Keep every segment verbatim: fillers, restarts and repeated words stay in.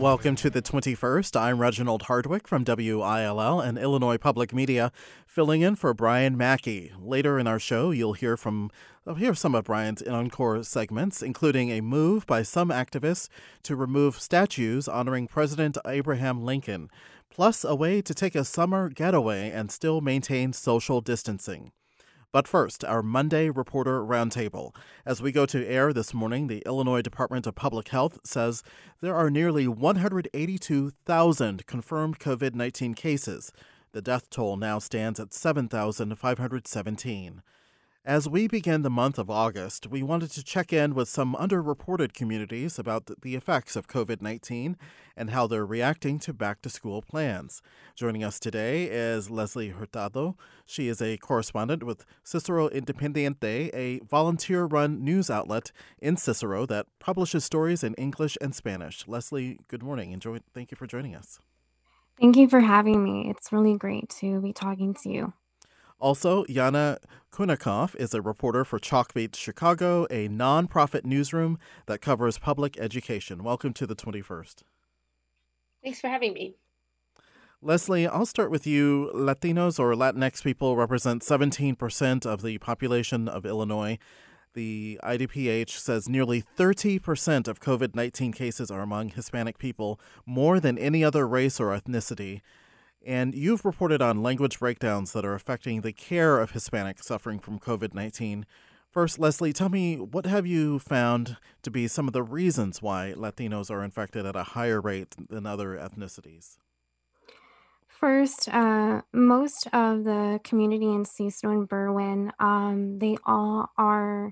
Welcome to the twenty-first. I'm Reginald Hardwick from W I L L and Illinois Public Media, filling in for Brian Mackey. Later in our show, you'll hear from I'll hear some of Brian's encore segments, including a move by some activists to remove statues honoring President Abraham Lincoln, plus a way to take a summer getaway and still maintain social distancing. But first, our Monday Reporter Roundtable. As we go to air this morning, the Illinois Department of Public Health says there are nearly one hundred eighty-two thousand confirmed COVID nineteen cases. The death toll now stands at seven thousand five hundred seventeen. As we begin the month of August, we wanted to check in with some underreported communities about the effects of COVID nineteen and how they're reacting to back-to-school plans. Joining us today is Leslie Hurtado. She is a correspondent with Cicero Independiente, a volunteer-run news outlet in Cicero that publishes stories in English and Spanish. Leslie, good morning. Enjoy. Thank you for joining us. Thank you for having me. It's really great to be talking to you. Also, Yana Kunikoff is a reporter for Chalkbeat Chicago, a nonprofit newsroom that covers public education. Welcome to the twenty-first. Thanks for having me. Leslie, I'll start with you. Latinos or Latinx people represent seventeen percent of the population of Illinois. The I D P H says nearly thirty percent of COVID nineteen cases are among Hispanic people, more than any other race or ethnicity. And you've reported on language breakdowns that are affecting the care of Hispanics suffering from COVID nineteen. First, Leslie, tell me, what have you found to be some of the reasons why Latinos are infected at a higher rate than other ethnicities? First, uh, most of the community in Cicero and Berwyn, um, they all are,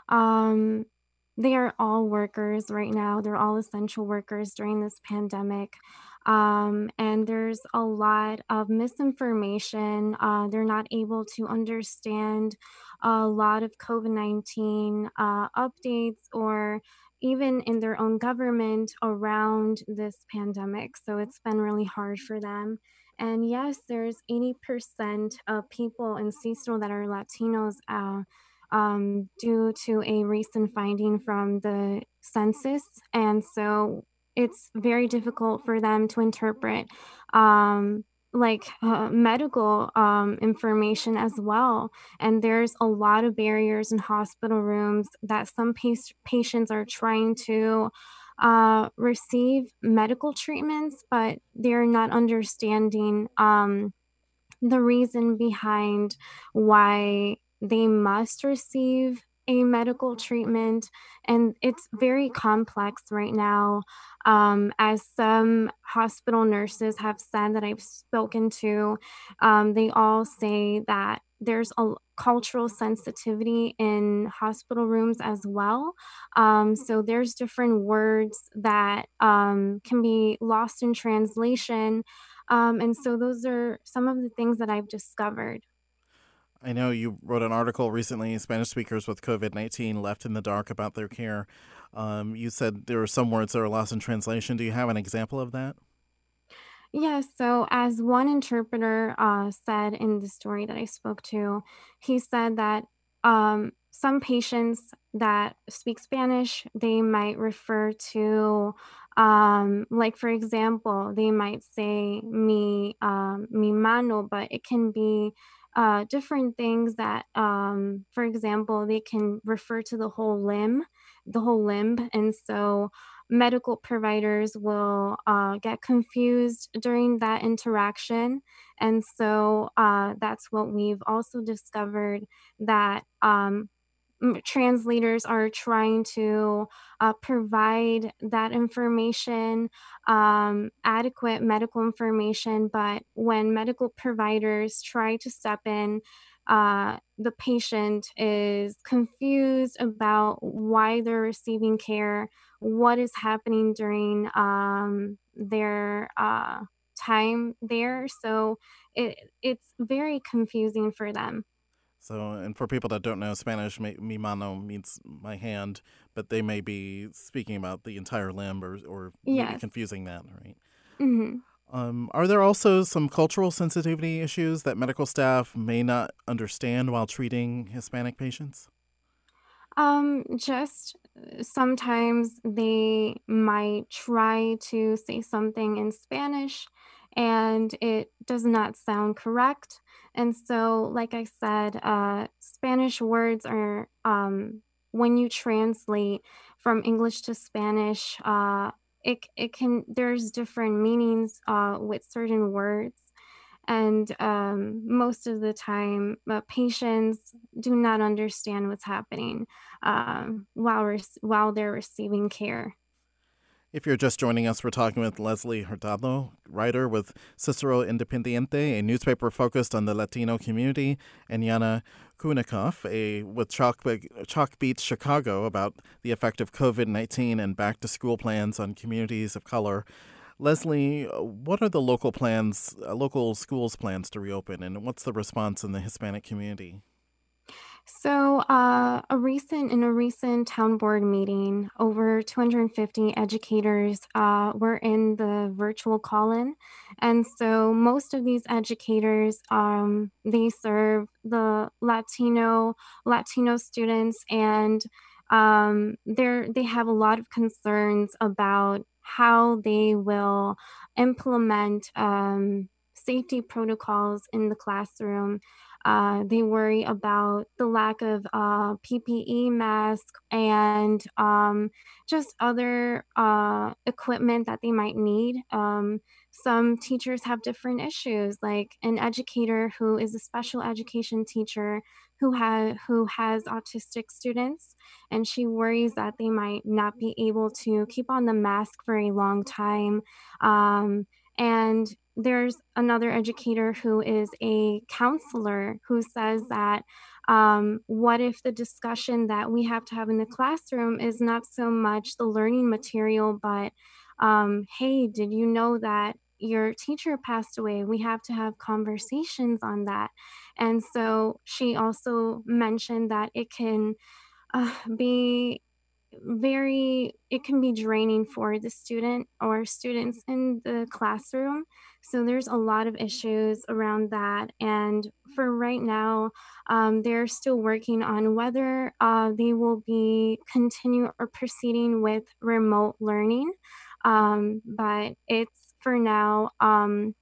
um, they are all workers right now. They're all essential workers during this pandemic. Um, and there's a lot of misinformation. Uh, they're not able to understand a lot of COVID nineteen uh, updates or even in their own government around this pandemic. So it's been really hard for them. And yes, there's eighty percent of people in Cicero that are Latinos uh, um, due to a recent finding from the census. And so it's very difficult for them to interpret um, like uh, medical um, information as well. And there's a lot of barriers in hospital rooms that some pa- patients are trying to uh, receive medical treatments, but they're not understanding um, the reason behind why they must receive a medical treatment. And it's very complex right now. Um, as some hospital nurses have said that I've spoken to, um, they all say that there's a cultural sensitivity in hospital rooms as well. Um, so there's different words that um, can be lost in translation. Um, and so those are some of the things that I've discovered. I know you wrote an article recently, Spanish speakers with COVID nineteen left in the dark about their care. Um, you said there are some words that are lost in translation. Do you have an example of that? Yeah, so as one interpreter uh, said in the story that I spoke to, he said that um, some patients that speak Spanish, they might refer to, um, like for example, they might say mi um, mi mano, but it can be uh, different things that, um, for example, they can refer to the whole limb, the whole limb, and so medical providers will uh, get confused during that interaction. And so uh, that's what we've also discovered that um, m- translators are trying to uh, provide that information, um, adequate medical information. But when medical providers try to step in, uh, the patient is confused about why they're receiving care, what is happening during um, their uh, time there. So it, it's very confusing for them. So, and for people that don't know Spanish, mi mi mano means my hand, but they may be speaking about the entire limb or, or maybe Yes. confusing that, right? hmm Um, are there also some cultural sensitivity issues that medical staff may not understand while treating Hispanic patients? Um, just sometimes they might try to say something in Spanish and it does not sound correct. And so, like I said, uh, Spanish words are, um, when you translate from English to Spanish, uh, it, it can, there's different meanings uh, with certain words. And um, most of the time, uh, patients do not understand what's happening um, while, rec- while they're receiving care. If you're just joining us, we're talking with Leslie Hurtado, writer with Cicero Independiente, a newspaper focused on the Latino community, and Yana Kunikoff, a with Chalk, Chalk Beats Chicago, about the effect of COVID nineteen and back-to-school plans on communities of color. Leslie, what are the local plans, uh, local schools' plans to reopen, and what's the response in the Hispanic community? So, uh, a recent in a recent town board meeting, over two hundred fifty educators uh, were in the virtual call-in, and so most of these educators, um, they serve the Latino Latino students, and um, they're they have a lot of concerns about how they will implement um, safety protocols in the classroom. Uh, they worry about the lack of uh, P P E masks and um, just other uh, equipment that they might need. Um, some teachers have different issues, like an educator who is a special education teacher who has who has autistic students, and she worries that they might not be able to keep on the mask for a long time. Um, and there's another educator who is a counselor who says that um, what if the discussion that we have to have in the classroom is not so much the learning material, but um, hey, did you know that your teacher passed away? We have to have conversations on that. And so she also mentioned that it can uh, be very it can be draining for the student or students in the classroom. So there's a lot of issues around that. And for right now, um, they're still working on whether uh, they will be continue or proceeding with remote learning. Um, but it's for now. Um,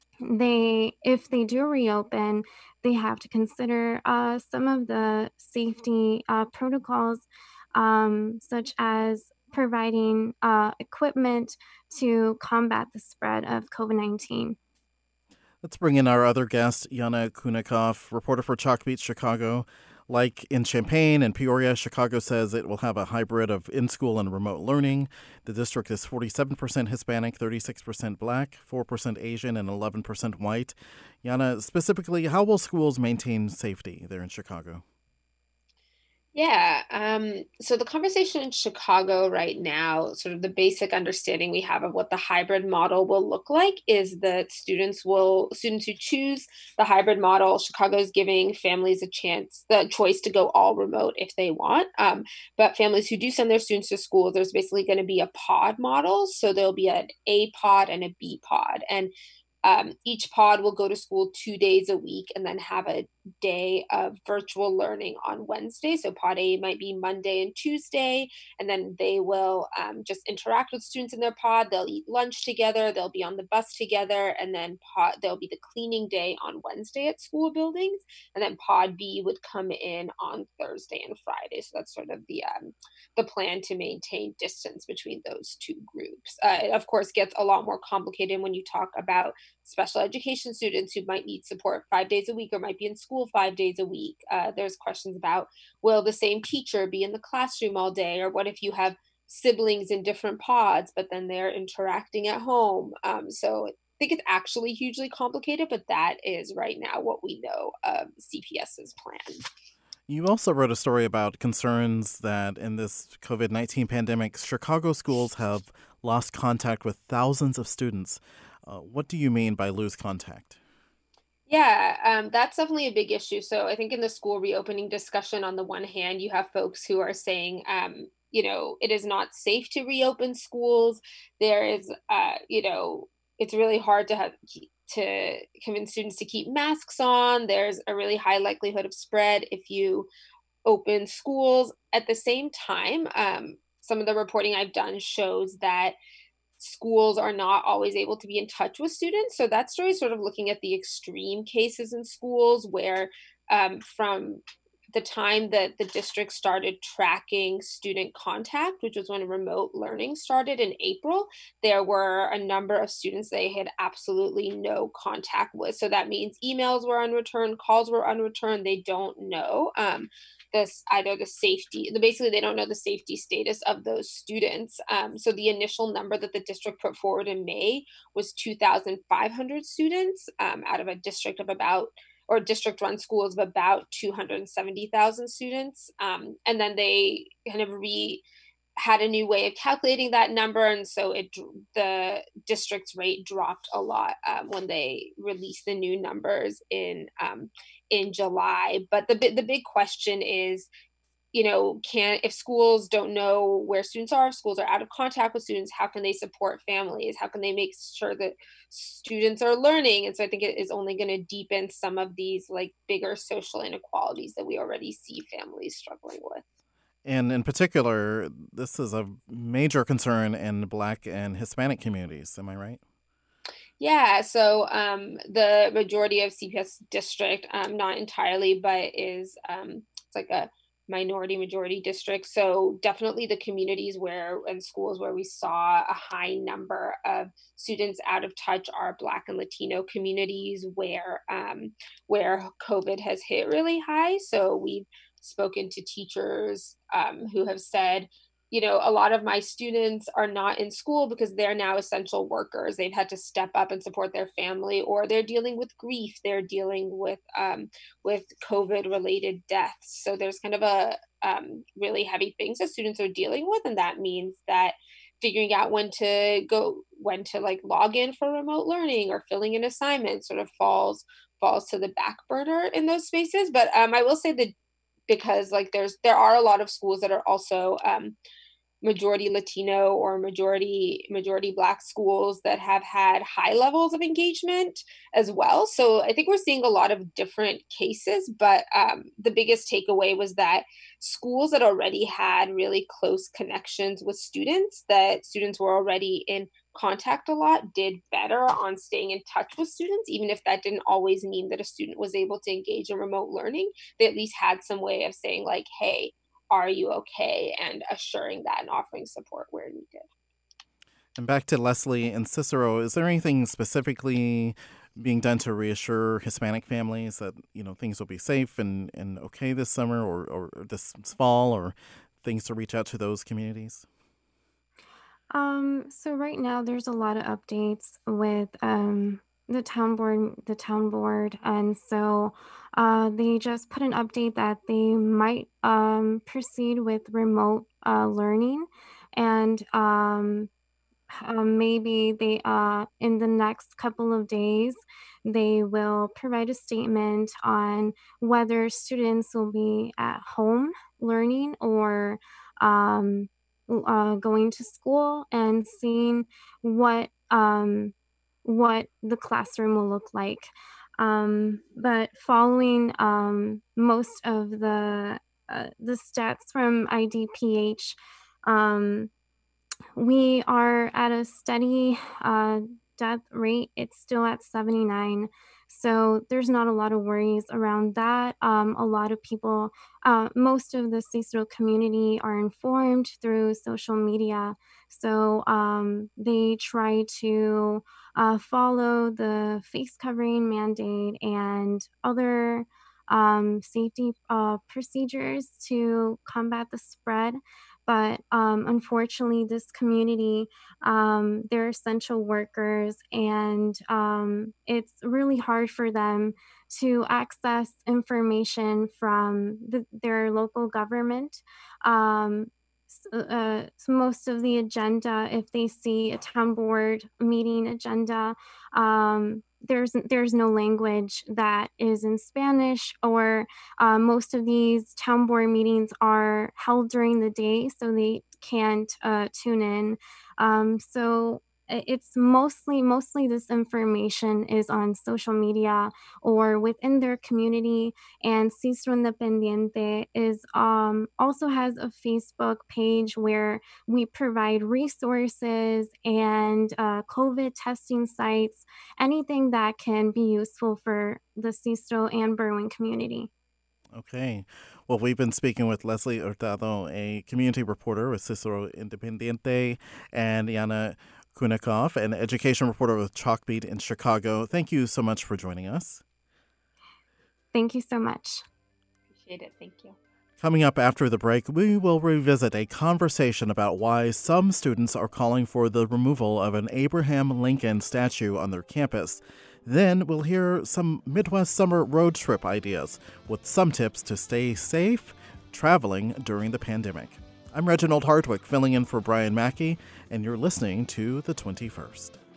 they if they do reopen, they have to consider uh, some of the safety uh, protocols, um, such as providing uh, equipment to combat the spread of COVID nineteen. Let's bring in our other guest, Yana Kunikoff, reporter for Chalk Beats Chicago. Like in Champaign and Peoria, Chicago says it will have a hybrid of in-school and remote learning. The district is forty-seven percent Hispanic, thirty-six percent Black, four percent Asian, and eleven percent white. Yana, specifically, how will schools maintain safety there in Chicago? Yeah. Um, so the conversation in Chicago right now, sort of the basic understanding we have of what the hybrid model will look like is that students will students who choose the hybrid model, Chicago is giving families a chance, the choice to go all remote if they want. Um, but families who do send their students to school, there's basically going to be a pod model. So there'll be an A pod and a B pod. And um, each pod will go to school two days a week and then have a day of virtual learning on Wednesday. So pod A might be Monday and Tuesday, and then they will um, just interact with students in their pod. They'll eat lunch together. They'll be on the bus together, and then pod there'll be the cleaning day on Wednesday at school buildings, and then pod B would come in on Thursday and Friday. So that's sort of the um, the plan to maintain distance between those two groups. Uh, it of course gets a lot more complicated when you talk about special education students who might need support five days a week or might be in school five days a week. Uh, there's questions about, will the same teacher be in the classroom all day? Or what if you have siblings in different pods, but then they're interacting at home? Um, so I think it's actually hugely complicated, but that is right now what we know of CPS's plan. You also wrote a story about concerns that in this COVID nineteen pandemic, Chicago schools have lost contact with thousands of students. Uh, what do you mean by lose contact? Yeah, um, that's definitely a big issue. So I think in the school reopening discussion, on the one hand, you have folks who are saying, um, you know, it is not safe to reopen schools. There is, uh, you know, it's really hard to have to convince students to keep masks on. There's a really high likelihood of spread if you open schools. At the same time, um, some of the reporting I've done shows that schools are not always able to be in touch with students. So that story is sort of looking at the extreme cases in schools where, um, from the time that the district started tracking student contact, which was when remote learning started in April, there were a number of students they had absolutely no contact with. So that means emails were unreturned, calls were unreturned. They don't know. Um, this either the safety the basically they don't know the safety status of those students. Um, so the initial number that the district put forward in May was two thousand five hundred students, um, out of a district of about or district run schools of about two hundred seventy thousand students. Um, and then they kind of re had a new way of calculating that number, and so it the district's rate dropped a lot, um, when they released the new numbers in um, in July. But the the big question is, you know, can if schools don't know where students are, if schools are out of contact with students, how can they support families? How can they make sure that students are learning? And so I think it is only going to deepen some of these like bigger social inequalities that we already see families struggling with. And in particular, this is a major concern in Black and Hispanic communities. Am I right? Yeah, so um, the majority of C P S district, um, not entirely, but is um, it's like a minority majority district. So definitely the communities where and schools where we saw a high number of students out of touch are Black and Latino communities where um, where COVID has hit really high. So we've spoken to teachers, um, who have said, you know, a lot of my students are not in school because they're now essential workers. They've had to step up and support their family, or they're dealing with grief. They're dealing with um, with COVID related deaths. So there's kind of a um, really heavy things that students are dealing with, and that means that figuring out when to go, when to like log in for remote learning or filling in assignments sort of falls falls to the back burner in those spaces. But um, I will say that because like there's there are a lot of schools that are also um, majority Latino or majority majority Black schools that have had high levels of engagement as well. So I think we're seeing a lot of different cases, but um, the biggest takeaway was that schools that already had really close connections with students, that students were already in contact a lot, did better on staying in touch with students, even if that didn't always mean that a student was able to engage in remote learning. They at least had some way of saying like, hey, are you okay? And assuring that and offering support where needed. And back to Leslie and Cicero, is there anything specifically being done to reassure Hispanic families that, you know, things will be safe and, and okay this summer or, or this fall, or things to reach out to those communities? Um, so right now there's a lot of updates with um the town board, the town board, and so uh they just put an update that they might um proceed with remote uh learning, and um um, maybe they uh in the next couple of days they will provide a statement on whether students will be at home learning or um, l- uh, going to school, and seeing what um, what the classroom will look like. Um, but following um, most of the uh, the stats from I D P H, um, we are at a steady uh, death rate. It's still at seventy-nine. So there's not a lot of worries around that. Um, a lot of people, uh, most of the Cicero community are informed through social media. So um, they try to uh, follow the face covering mandate and other um, safety uh, procedures to combat the spread. But um, unfortunately, this community, um, they're essential workers, and um, it's really hard for them to access information from the, their local government. Um, s- uh, so most of the agenda, if they see a town board meeting agenda, um, there's there's no language that is in Spanish, or uh, most of these town board meetings are held during the day, so they can't uh, tune in. Um, so it's mostly mostly this information is on social media or within their community. And Cistro Independiente is um, also has a Facebook page where we provide resources and uh, COVID testing sites, anything that can be useful for the Cistro and Berwyn community. Okay. Well, we've been speaking with Leslie Hurtado, a community reporter with Cicero Independiente, and Yana Kunikoff, an education reporter with Chalkbeat in Chicago. Thank you so much for joining us. Thank you so much. Appreciate it. Thank you. Coming up after the break, we will revisit a conversation about why some students are calling for the removal of an Abraham Lincoln statue on their campus. Then we'll hear some Midwest summer road trip ideas with some tips to stay safe traveling during the pandemic. I'm Reginald Hardwick, filling in for Brian Mackey, and you're listening to The twenty-first.